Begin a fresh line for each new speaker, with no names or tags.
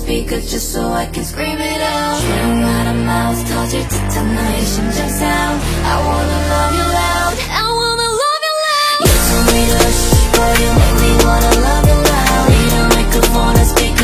speaker just so I can scream it out. Shouting out of mouth 터질 듯한 너의 심장 sound. I wanna love you loud, I wanna love you loud. You told me to shh, but you make me wanna love you loud. Need a microphone and speak